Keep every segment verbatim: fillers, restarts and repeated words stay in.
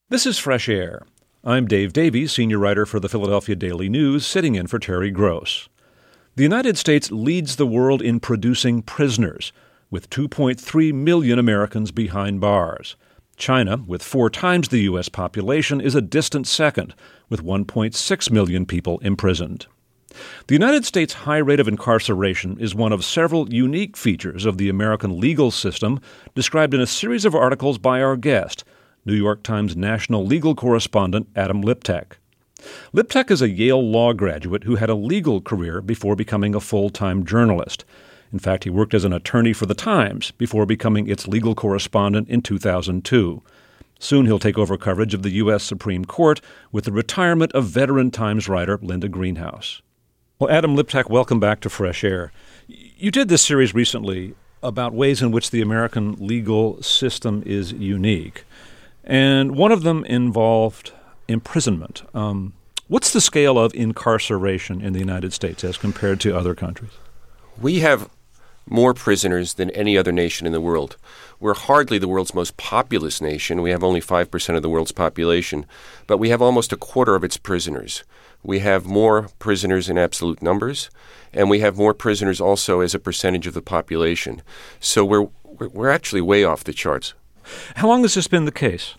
This is Fresh Air. I'm Dave Davies, senior writer for the Philadelphia Daily News, sitting in for Terry Gross. The United States leads the world in producing prisoners, with two point three million Americans behind bars. China, with four times the U S population, is a distant second, with one point six million people imprisoned. The United States' high rate of incarceration is one of several unique features of the American legal system described in a series of articles by our guest, New York Times national legal correspondent Adam Liptak. Liptak is a Yale law graduate who had a legal career before becoming a full-time journalist. In fact, he worked as an attorney for the Times before becoming its legal correspondent in two thousand two. Soon he'll take over coverage of the U S Supreme Court with the retirement of veteran Times writer Linda Greenhouse. Well, Adam Liptak, welcome back to Fresh Air. You did this series recently about ways in which the American legal system is unique, and one of them involved imprisonment. Um, what's the scale of incarceration in the United States as compared to other countries? We have more prisoners than any other nation in the world. We're hardly the world's most populous nation. We have only five percent of the world's population, but we have almost a quarter of its prisoners. We have more prisoners in absolute numbers, and we have more prisoners also as a percentage of the population. So we're we're actually way off the charts. How long has this been the case?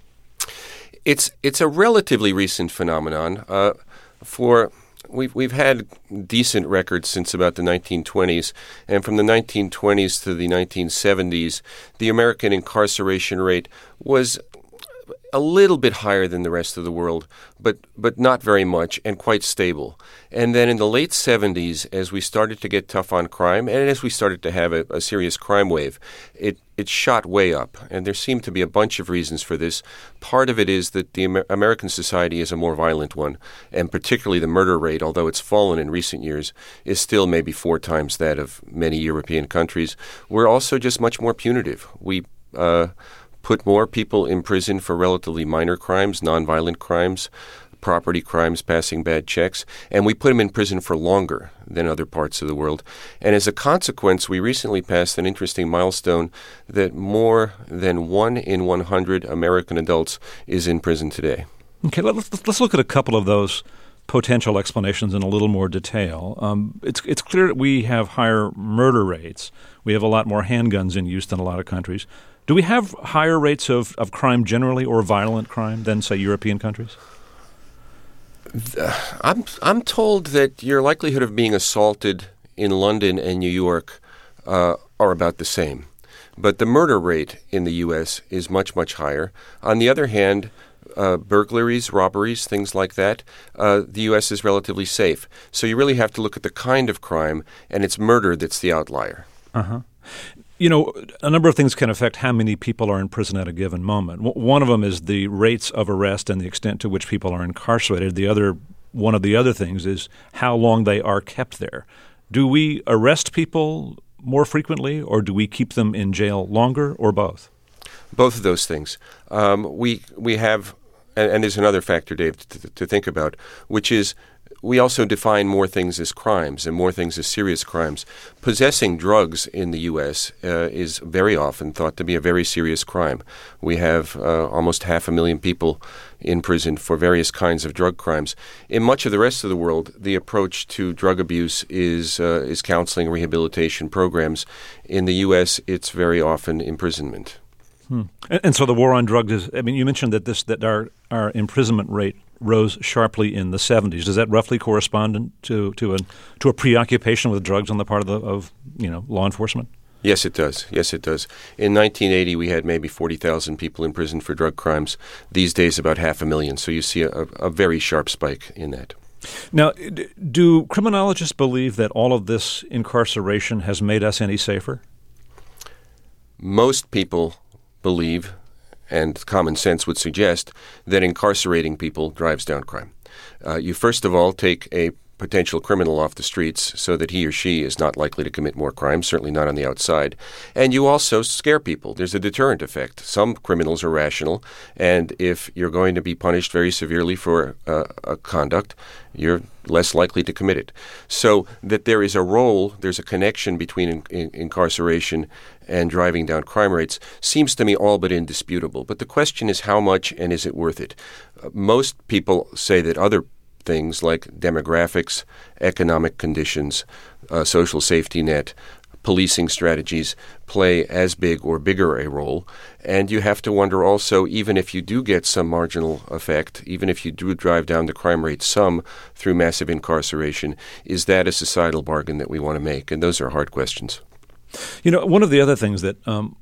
It's it's a relatively recent phenomenon. Uh, for we've we've had decent records since about the nineteen twenties, and from the nineteen twenties to the nineteen seventies, the American incarceration rate was a little bit higher than the rest of the world, but but not very much, and quite stable. And then in the late seventies, as we started to get tough on crime, and as we started to have a, a serious crime wave, it, it shot way up. And there seemed to be a bunch of reasons for this. Part of it is that the Amer- American society is a more violent one, and particularly the murder rate, although it's fallen in recent years, is still maybe four times that of many European countries. We're also just much more punitive. We uh, put more people in prison for relatively minor crimes, nonviolent crimes, property crimes, passing bad checks, and we put them in prison for longer than other parts of the world. And as a consequence, we recently passed an interesting milestone that more than one in one hundred American adults is in prison today. Okay, let's, let's look at a couple of those potential explanations in a little more detail. Um, it's it's clear that we have higher murder rates. We have a lot more handguns in use than a lot of countries. Do we have higher rates of, of crime generally, or violent crime, than, say, European countries? I'm I'm told that your likelihood of being assaulted in London and New York uh, are about the same. But the murder rate in the U S is much, much higher. On the other hand, uh, burglaries, robberies, things like that, uh, the U S is relatively safe. So you really have to look at the kind of crime, and it's murder that's the outlier. Uh-huh. You know, a number of things can affect how many people are in prison at a given moment. W- one of them is the rates of arrest and the extent to which people are incarcerated. The other, one of the other things is how long they are kept there. Do we arrest people more frequently, or do we keep them in jail longer, or both? Both of those things. Um, we we have, and, and there's another factor, Dave, to, to think about, which is we also define more things as crimes and more things as serious crimes. Possessing drugs in the U S uh, is very often thought to be a very serious crime. We have uh, almost half a million people in prison for various kinds of drug crimes. In much of the rest of the world, the approach to drug abuse is uh, is counseling, rehabilitation programs. In the U S, it's very often imprisonment. Hmm. And, and so the war on drugs is, I mean, you mentioned that this that our, our imprisonment rate rose sharply in the seventies. Does that roughly correspond to to a to a preoccupation with drugs on the part of the of you know law enforcement? Yes, it does. Yes, it does. In nineteen eighty, we had maybe forty thousand people in prison for drug crimes. These days, about half a million. So you see a, a very sharp spike in that. Now, do criminologists believe that all of this incarceration has made us any safer? Most people believe, and common sense would suggest, that incarcerating people drives down crime. Uh, you first of all take a potential criminal off the streets so that he or she is not likely to commit more crimes, certainly not on the outside. And you also scare people. There's a deterrent effect. Some criminals are rational, and if you're going to be punished very severely for uh, a conduct, you're less likely to commit it. So that there is a role, there's a connection between in, in, incarceration and driving down crime rates seems to me all but indisputable. But the question is how much and is it worth it? Uh, most people say that other things like demographics, economic conditions, uh, social safety net, policing strategies play as big or bigger a role. And you have to wonder also, even if you do get some marginal effect, even if you do drive down the crime rate some through massive incarceration, is that a societal bargain that we want to make? And those are hard questions. You know, one of the other things that um,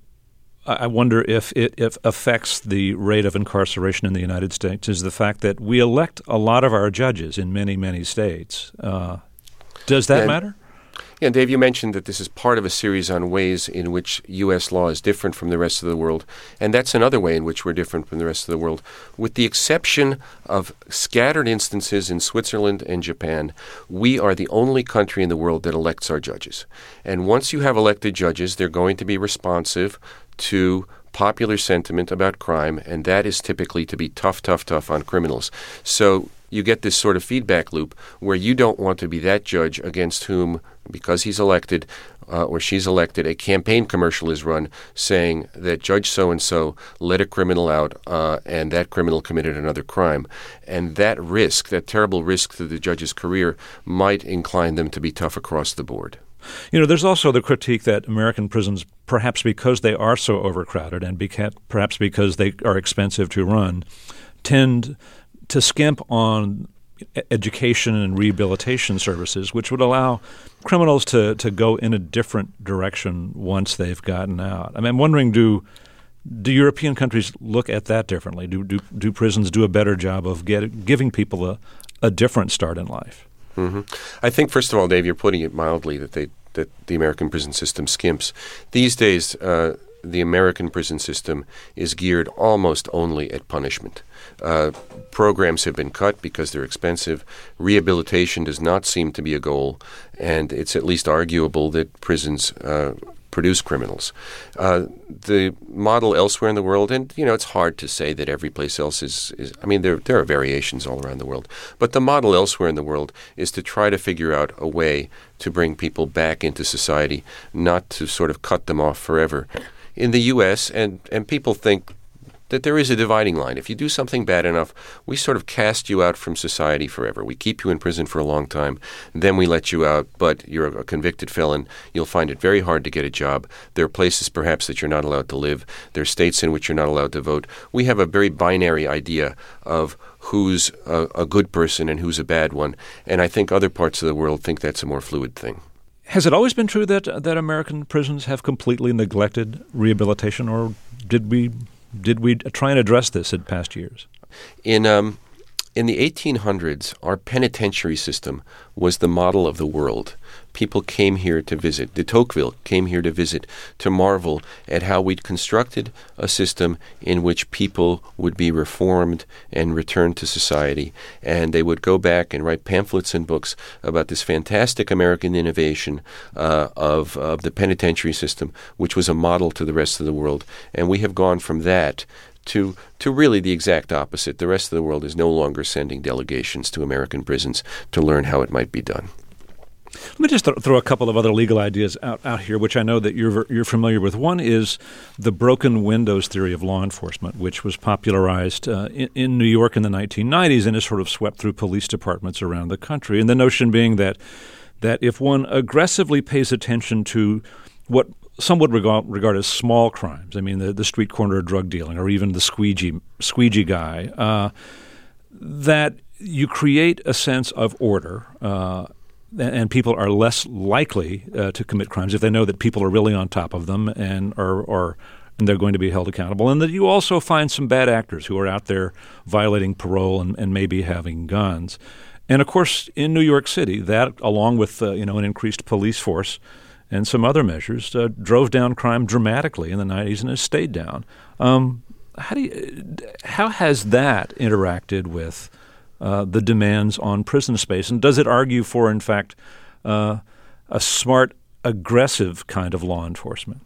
I wonder if it if affects the rate of incarceration in the United States is the fact that we elect a lot of our judges in many, many states. Uh, does that and, matter? Yeah, Dave, you mentioned that this is part of a series on ways in which U S law is different from the rest of the world, and that's another way in which we're different from the rest of the world. With the exception of scattered instances in Switzerland and Japan, we are the only country in the world that elects our judges. And once you have elected judges, they're going to be responsive to popular sentiment about crime, and that is typically to be tough, tough, tough on criminals. So you get this sort of feedback loop where you don't want to be that judge against whom, because he's elected uh, or she's elected, a campaign commercial is run saying that Judge so-and-so let a criminal out uh, and that criminal committed another crime. And that risk, that terrible risk to the judge's career, might incline them to be tough across the board. You know, there's also the critique that American prisons, perhaps because they are so overcrowded and beca- perhaps because they are expensive to run, tend to skimp on education and rehabilitation services, which would allow criminals to, to go in a different direction once they've gotten out. I mean, I'm wondering, do do European countries look at that differently? Do do, do prisons do a better job of get, giving people a, a different start in life? Mm-hmm. I think, first of all, Dave, you're putting it mildly that they that the American prison system skimps. These days, uh, the American prison system is geared almost only at punishment. Uh, programs have been cut because they're expensive. Rehabilitation does not seem to be a goal, and it's at least arguable that prisons uh, produce criminals. Uh, the model elsewhere in the world, and you know, it's hard to say that every place else is, is I mean, there there are variations all around the world, but the model elsewhere in the world is to try to figure out a way to bring people back into society, not to sort of cut them off forever. In the U S, and, and people think that there is a dividing line. If you do something bad enough, we sort of cast you out from society forever. We keep you in prison for a long time, then we let you out, but you're a convicted felon. You'll find it very hard to get a job. There are places perhaps that you're not allowed to live. There are states in which you're not allowed to vote. We have a very binary idea of who's a, a good person and who's a bad one, and I think other parts of the world think that's a more fluid thing. Has it always been true that that American prisons have completely neglected rehabilitation, or did we did we try and address this in past years? In um, in the eighteen hundreds, our penitentiary system was the model of the world. People came here to visit. De Tocqueville came here to visit, to marvel at how we'd constructed a system in which people would be reformed and returned to society. And they would go back and write pamphlets and books about this fantastic American innovation uh, of, of the penitentiary system, which was a model to the rest of the world. And we have gone from that to to really the exact opposite. The rest of the world is no longer sending delegations to American prisons to learn how it might be done. Let me just th- throw a couple of other legal ideas out, out here, which I know that you're you're familiar with. One is the broken windows theory of law enforcement, which was popularized uh, in, in New York in the nineteen nineties and has sort of swept through police departments around the country. And the notion being that that if one aggressively pays attention to what some would regard, regard as small crimes, I mean the, the street corner drug dealing or even the squeegee squeegee guy, uh, that you create a sense of order. Uh, And people are less likely uh, to commit crimes if they know that people are really on top of them and are, are and they're going to be held accountable. And that you also find some bad actors who are out there violating parole and, and maybe having guns. And of course, in New York City, that along with uh, you know an increased police force and some other measures uh, drove down crime dramatically in the nineties and has stayed down. Um, how do you, how has that interacted with uh, the demands on prison space? And does it argue for, in fact, uh, a smart, aggressive kind of law enforcement?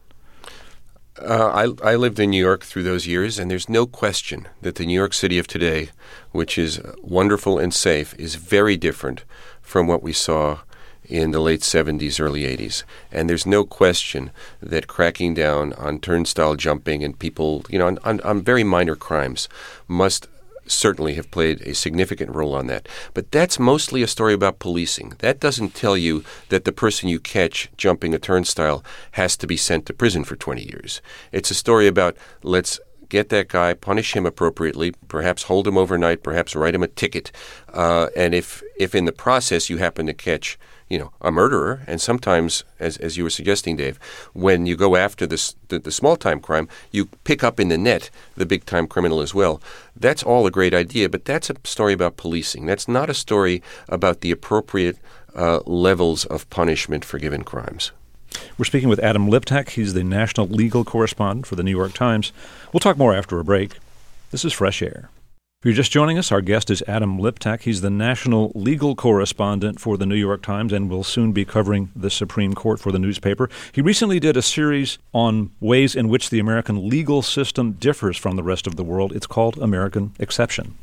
Uh, I, I lived in New York through those years, and there's no question that the New York City of today, which is wonderful and safe, is very different from what we saw in the late seventies, early eighties. And there's no question that cracking down on turnstile jumping and people, you know, on, on, on very minor crimes must certainly have played a significant role on that. But that's mostly a story about policing. That doesn't tell you that the person you catch jumping a turnstile has to be sent to prison for twenty years. It's a story about let's get that guy, punish him appropriately, perhaps hold him overnight, perhaps write him a ticket. Uh, and if if in the process you happen to catch, you know, a murderer, and sometimes, as as you were suggesting, Dave, when you go after this, the, the small-time crime, you pick up in the net the big-time criminal as well. That's all a great idea, but that's a story about policing. That's not a story about the appropriate uh, levels of punishment for given crimes. We're speaking with Adam Liptak. He's the national legal correspondent for the New York Times. We'll talk more after a break. This is Fresh Air. If you're just joining us, our guest is Adam Liptak. He's the national legal correspondent for the New York Times and will soon be covering the Supreme Court for the newspaper. He recently did a series on ways in which the American legal system differs from the rest of the world. It's called American Exception.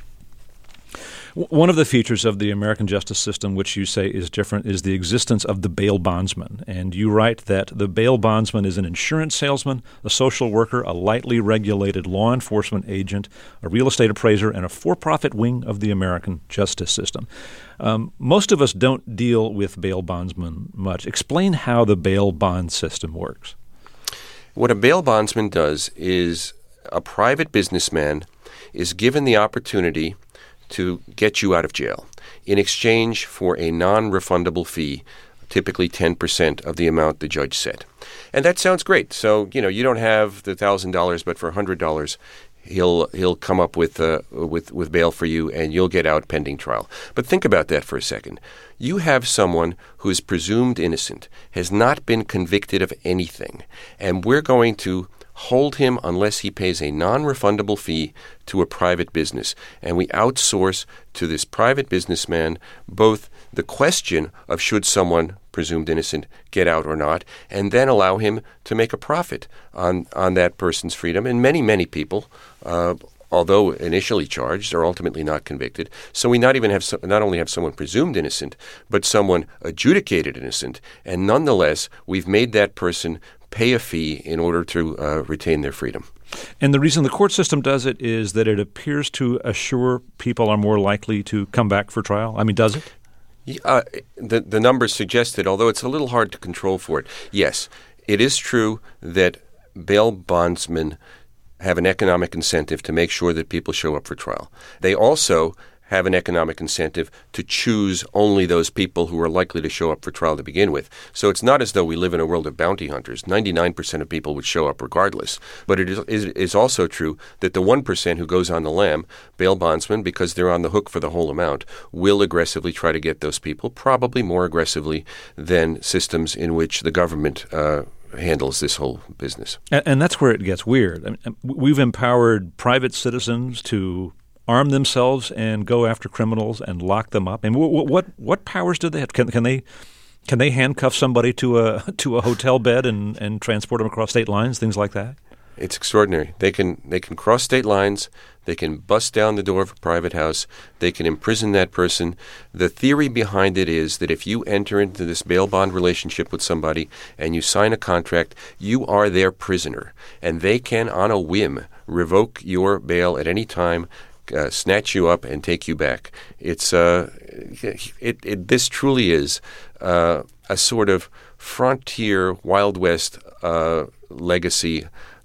One of the features of the American justice system, which you say is different, is the existence of the bail bondsman. And you write that the bail bondsman is an insurance salesman, a social worker, a lightly regulated law enforcement agent, a real estate appraiser, and a for-profit wing of the American justice system. Um, most of us don't deal with bail bondsmen much. Explain how the bail bond system works. What a bail bondsman does is a private businessman is given the opportunity to get you out of jail in exchange for a non-refundable fee, typically ten percent of the amount the judge set. And that sounds great. So, you know, you don't have the one thousand dollars, but for one hundred dollars, he'll he'll come up with, uh, with, with bail for you, and you'll get out pending trial. But think about that for a second. You have someone who is presumed innocent, has not been convicted of anything, and we're going to hold him unless he pays a non-refundable fee to a private business. And we outsource to this private businessman both the question of should someone presumed innocent get out or not, and then allow him to make a profit on, on that person's freedom. And many, many people, uh, although initially charged, are ultimately not convicted. So we not even have so, not only have someone presumed innocent, but someone adjudicated innocent. And nonetheless, we've made that person pay a fee in order to uh, retain their freedom. And the reason the court system does it is that it appears to assure people are more likely to come back for trial. I mean, does it? Uh, the, the numbers suggest it, although it's a little hard to control for it. Yes, it is true that bail bondsmen have an economic incentive to make sure that people show up for trial. They also have an economic incentive to choose only those people who are likely to show up for trial to begin with. So it's not as though we live in a world of bounty hunters. ninety-nine percent of people would show up regardless. But it is, it is also true that the one percent who goes on the lam, bail bondsmen, because they're on the hook for the whole amount, will aggressively try to get those people, probably more aggressively than systems in which the government uh, handles this whole business. And, and that's where it gets weird. I mean, we've empowered private citizens to arm themselves and go after criminals and lock them up. And what what what powers do they have? Can can they can they handcuff somebody to a to a hotel bed and, and transport them across state lines? Things like that. It's extraordinary. They can they can cross state lines. They can bust down the door of a private house. They can imprison that person. The theory behind it is that if you enter into this bail bond relationship with somebody and you sign a contract, you are their prisoner, and they can, on a whim, revoke your bail at any time. Uh, snatch you up and take you back. It's uh, it, it. This truly is uh, a sort of frontier Wild West uh, legacy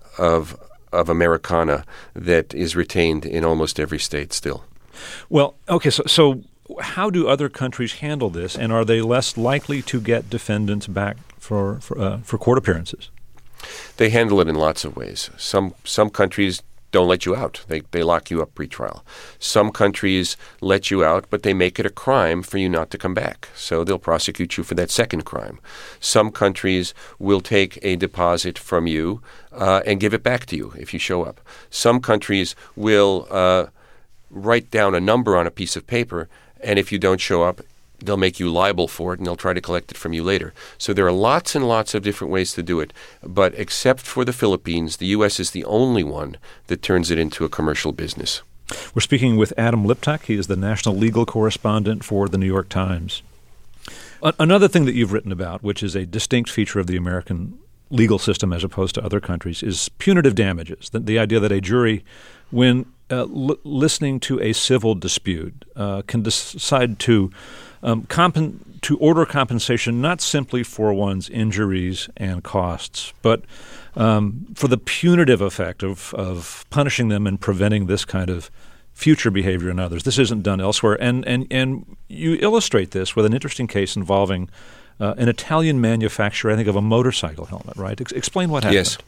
of of Americana that is retained in almost every state still. Well, okay, so so how do other countries handle this, and are they less likely to get defendants back for for, uh, for court appearances? They handle it in lots of ways. Some some countries don't let you out. They they lock you up pretrial. Some countries let you out, but they make it a crime for you not to come back. So they'll prosecute you for that second crime. Some countries will take a deposit from you uh, and give it back to you if you show up. Some countries will uh, write down a number on a piece of paper, and if you don't show up, they'll make you liable for it, and they'll try to collect it from you later. So there are lots and lots of different ways to do it. But except for the Philippines, the U S is the only one that turns it into a commercial business. We're speaking with Adam Liptak. He is the national legal correspondent for the New York Times. A- another thing that you've written about, which is a distinct feature of the American legal system as opposed to other countries, is punitive damages. The, the idea that a jury, when uh, l- listening to a civil dispute, uh, can decide to um, compen- to order compensation not simply for one's injuries and costs, but um, for the punitive effect of, of punishing them and preventing this kind of future behavior in others. This isn't done elsewhere. And and, and you illustrate this with an interesting case involving uh, an Italian manufacturer, I think, of a motorcycle helmet, right? Ex- explain what happened. Yes.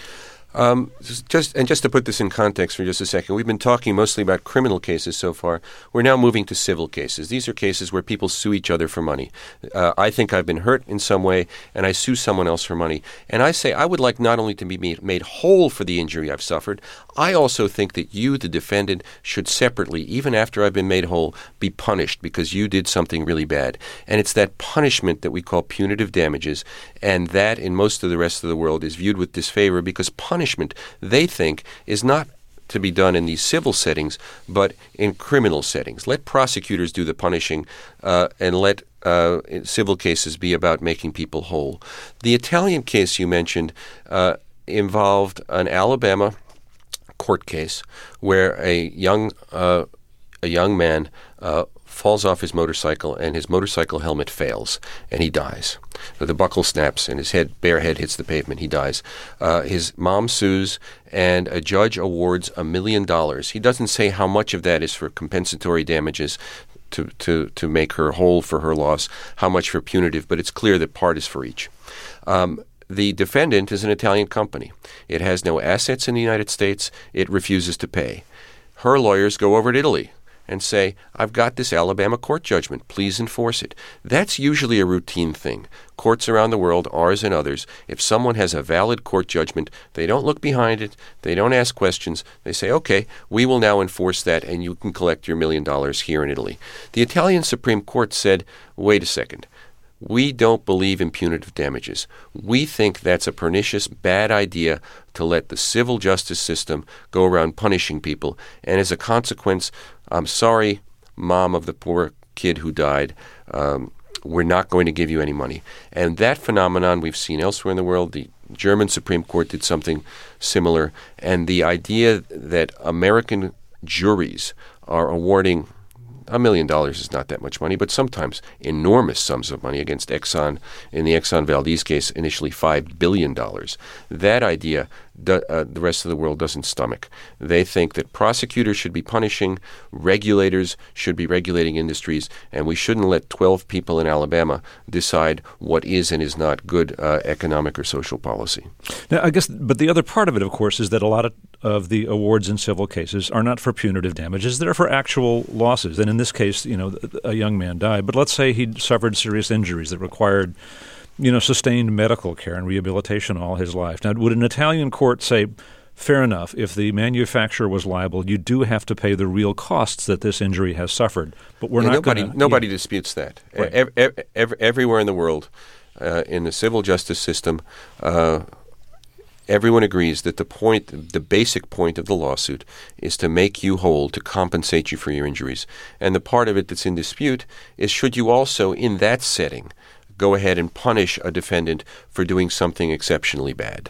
Um, just and just to put this in context for just a second, we've been talking mostly about criminal cases so far. We're now moving to civil cases. These are cases where people sue each other for money. Uh, I think I've been hurt in some way, and I sue someone else for money. And I say I would like not only to be made, made whole for the injury I've suffered, I also think that you, the defendant, should separately, even after I've been made whole, be punished because you did something really bad. And it's that punishment that we call punitive damages, and that in most of the rest of the world is viewed with disfavor because punishment they think is not to be done in these civil settings, but in criminal settings. Let prosecutors do the punishing, uh, and let uh, civil cases be about making people whole. The Italian case you mentioned uh, involved an Alabama court case where a young uh, a young man uh, falls off his motorcycle and his motorcycle helmet fails and he dies. So the buckle snaps and his head, bare head hits the pavement. He dies. Uh, his mom sues and a judge awards a million dollars. He doesn't say how much of that is for compensatory damages to, to, to make her whole for her loss, how much for punitive, but it's clear that part is for each. Um, The defendant is an Italian company. It has no assets in the United States. It refuses to pay. Her lawyers go over to Italy and say, I've got this Alabama court judgment. Please enforce it. That's usually a routine thing. Courts around the world, ours and others, if someone has a valid court judgment, they don't look behind it. They don't ask questions. They say, okay, we will now enforce that and you can collect your million dollars here in Italy. The Italian Supreme Court said, wait a second. We don't believe in punitive damages. We think that's a pernicious, bad idea to let the civil justice system go around punishing people. And as a consequence, I'm sorry, mom of the poor kid who died. Um, we're not going to give you any money. And that phenomenon we've seen elsewhere in the world. The German Supreme Court did something similar. And the idea that American juries are awarding a million dollars is not that much money, but sometimes enormous sums of money against Exxon. In the Exxon Valdez case, initially five billion dollars. That idea, do, uh, the rest of the world doesn't stomach. They think that prosecutors should be punishing, regulators should be regulating industries, and we shouldn't let twelve people in Alabama decide what is and is not good uh, economic or social policy. Now, I guess, but the other part of it, of course, is that a lot of, of the awards in civil cases are not for punitive damages. They're for actual losses. And in this case, you know, a young man died. But let's say he'd suffered serious injuries that required, you know, sustained medical care and rehabilitation all his life. Now, would an Italian court say, fair enough, if the manufacturer was liable, you do have to pay the real costs that this injury has suffered, but we're yeah, not nobody, going to... Nobody yeah. disputes that. Right. Every, every, every, everywhere in the world, uh, in the civil justice system, uh, everyone agrees that the point, the basic point of the lawsuit is to make you whole, to compensate you for your injuries. And the part of it that's in dispute is should you also, in that setting, go ahead and punish a defendant for doing something exceptionally bad.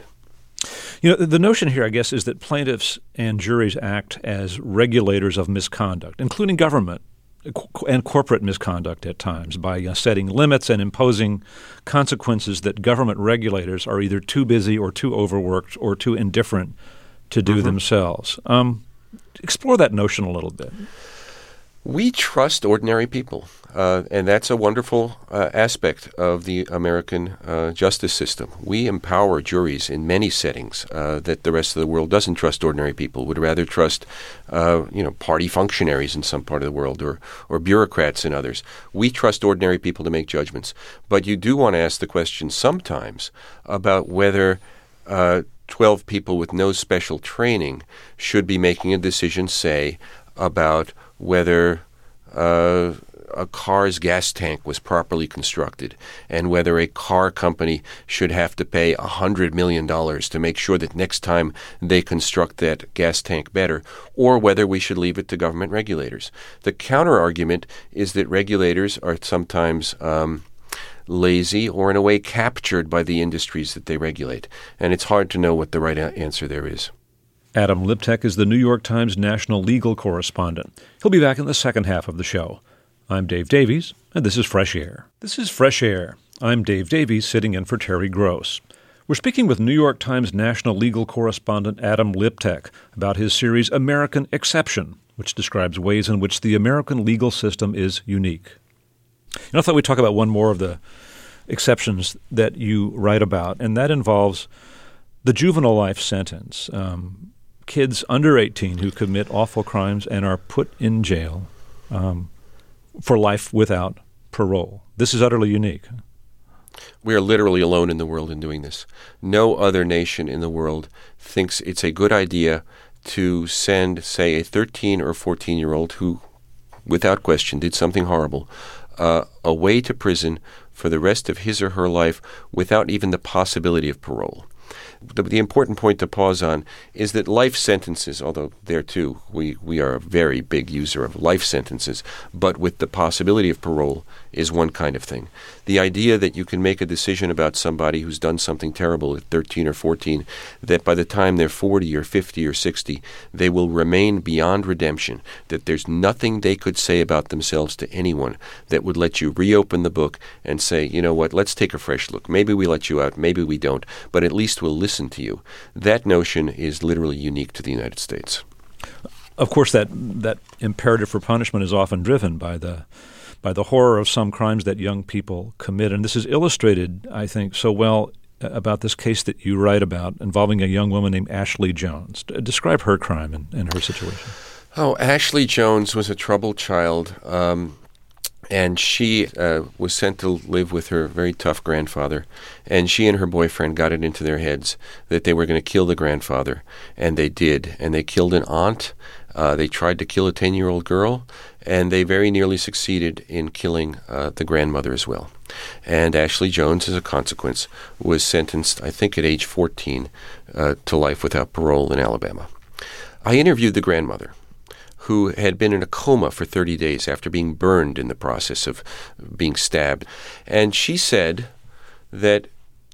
You know, the notion here, I guess, is that plaintiffs and juries act as regulators of misconduct, including government and corporate misconduct at times, by uh, setting limits and imposing consequences that government regulators are either too busy or too overworked or too indifferent to do mm-hmm. themselves. Um, explore that notion a little bit. We trust ordinary people, uh, and that's a wonderful uh, aspect of the American uh, justice system. We empower juries in many settings uh, that the rest of the world doesn't trust ordinary people, would rather trust uh, you know, party functionaries in some part of the world or, or bureaucrats in others. We trust ordinary people to make judgments. But you do want to ask the question sometimes about whether uh, twelve people with no special training should be making a decision, say, about whether uh, a car's gas tank was properly constructed and whether a car company should have to pay one hundred million dollars to make sure that next time they construct that gas tank better, or whether we should leave it to government regulators. The counter-argument is that regulators are sometimes um, lazy or in a way captured by the industries that they regulate, and it's hard to know what the right a- answer there is. Adam Liptak is the New York Times national legal correspondent. He'll be back in the second half of the show. I'm Dave Davies, and this is Fresh Air. This is Fresh Air. I'm Dave Davies, sitting in for Terry Gross. We're speaking with New York Times national legal correspondent Adam Liptak about his series American Exception, which describes ways in which the American legal system is unique. You know, I thought we'd talk about one more of the exceptions that you write about, and that involves the juvenile life sentence. Um, kids under eighteen who commit awful crimes and are put in jail um, for life without parole. This is utterly unique. We are literally alone in the world in doing this. No other nation in the world thinks it's a good idea to send, say, a thirteen or fourteen-year-old who, without question, did something horrible, uh, away to prison for the rest of his or her life without even the possibility of parole. The, the important point to pause on is that life sentences, although there too we, we are a very big user of life sentences, but with the possibility of parole is one kind of thing. The idea that you can make a decision about somebody who's done something terrible at thirteen or fourteen, that by the time they're forty or fifty or sixty, they will remain beyond redemption, that there's nothing they could say about themselves to anyone that would let you reopen the book and say, you know what, let's take a fresh look. Maybe we let you out, maybe we don't, but at least we'll listen to you. That notion is literally unique to the United States. Of course, that that imperative for punishment is often driven by the by the horror of some crimes that young people commit. And this is illustrated, I think, so well about this case that you write about involving a young woman named Ashley Jones. Describe her crime and, and her situation. Oh, Ashley Jones was a troubled child, um, and she uh, was sent to live with her very tough grandfather. And she and her boyfriend got it into their heads that they were going to kill the grandfather, and they did. And they killed an aunt. Uh, they tried to kill a ten-year-old girl, and they very nearly succeeded in killing uh, the grandmother as well. And Ashley Jones, as a consequence, was sentenced, I think at age fourteen, uh, to life without parole in Alabama. I interviewed the grandmother, who had been in a coma for thirty days after being burned in the process of being stabbed. And she said that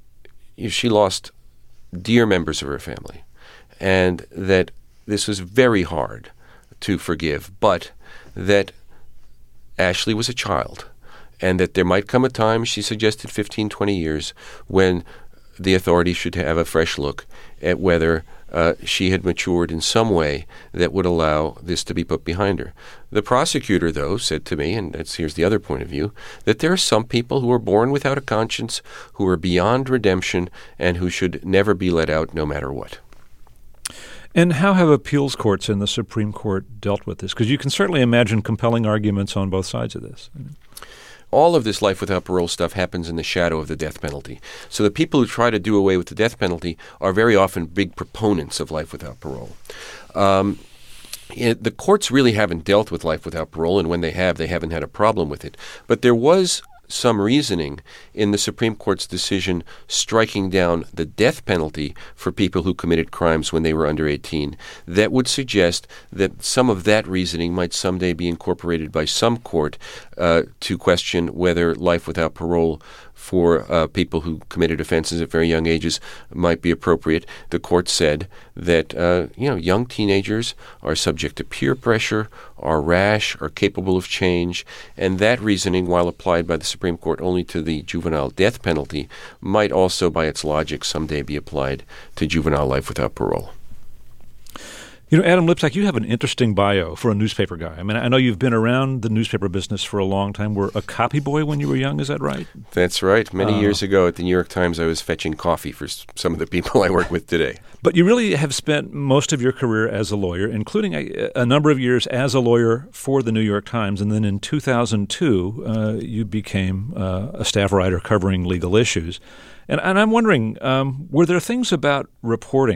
she lost dear members of her family, and that this was very hard to forgive, but that Ashley was a child, and that there might come a time, she suggested fifteen, twenty years, when the authorities should have a fresh look at whether uh, she had matured in some way that would allow this to be put behind her. The prosecutor, though, said to me, and that's, here's the other point of view, that there are some people who are born without a conscience, who are beyond redemption, and who should never be let out no matter what. And how have appeals courts and the Supreme Court dealt with this? Because you can certainly imagine compelling arguments on both sides of this. All of this life without parole stuff happens in the shadow of the death penalty. So the people who try to do away with the death penalty are very often big proponents of life without parole. Um, it, the courts really haven't dealt with life without parole, and when they have, they haven't had a problem with it. But there was some reasoning in the Supreme Court's decision striking down the death penalty for people who committed crimes when they were under eighteen that would suggest that some of that reasoning might someday be incorporated by some court uh, to question whether life without parole for uh, people who committed offenses at very young ages might be appropriate. The court said that uh, you know young teenagers are subject to peer pressure, are rash, are capable of change, and that reasoning, while applied by the Supreme Court only to the juvenile death penalty, might also, by its logic, someday be applied to juvenile life without parole. You know, Adam Liptak, you have an interesting bio for a newspaper guy. I mean, I know you've been around the newspaper business for a long time. Were a copy boy when you were young, is that right? That's right. Many uh, years ago at the New York Times, I was fetching coffee for some of the people I work with today. But you really have spent most of your career as a lawyer, including a, a number of years as a lawyer for the New York Times. And then in two thousand two, uh, you became uh, a staff writer covering legal issues. And, and I'm wondering, um, were there things about reporting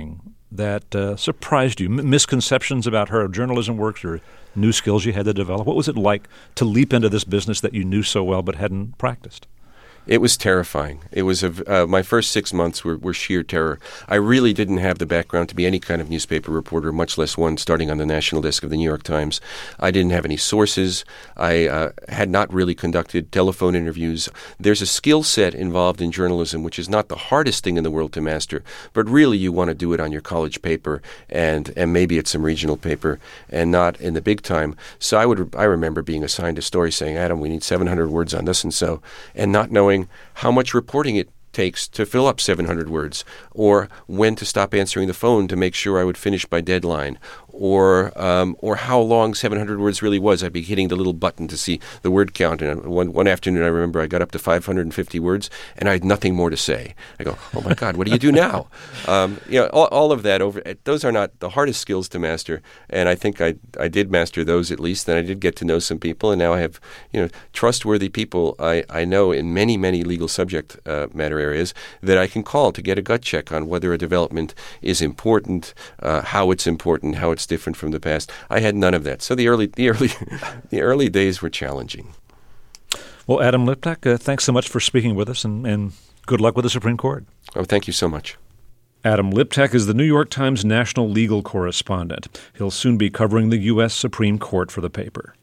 that uh, surprised you? M- misconceptions about how journalism works or new skills you had to develop? What was it like to leap into this business that you knew so well but hadn't practiced? It was terrifying. It was a, uh, my first six months were, were sheer terror. I really didn't have the background to be any kind of newspaper reporter, much less one starting on the national desk of the New York Times. I didn't have any sources. I uh, had not really conducted telephone interviews. There's a skill set involved in journalism which is not the hardest thing in the world to master, but really you want to do it on your college paper and, and maybe at some regional paper and not in the big time. So I would I remember being assigned a story saying, Adam, we need seven hundred words on this and so, and not knowing how much reporting it takes to fill up seven hundred words, or when to stop answering the phone to make sure I would finish by deadline, or um, or how long seven hundred words really was. I'd be hitting the little button to see the word count. And one, one afternoon, I remember I got up to five hundred fifty words, and I had nothing more to say. I go, oh, my God, what do you do now? um, you know, all, all of that, over. Those are not the hardest skills to master, and I think I I did master those at least, and I did get to know some people, and now I have, you know, trustworthy people I, I know in many, many legal subject uh, matter areas that I can call to get a gut check on whether a development is important, uh, how it's important, how it's different from the past. I had none of that. So the early the early the early days were challenging. Well, Adam Liptak, uh, thanks so much for speaking with us, and, and good luck with the Supreme Court. Oh, thank you so much. Adam Liptak is the New York Times national legal correspondent. He'll soon be covering the U S Supreme Court for the paper.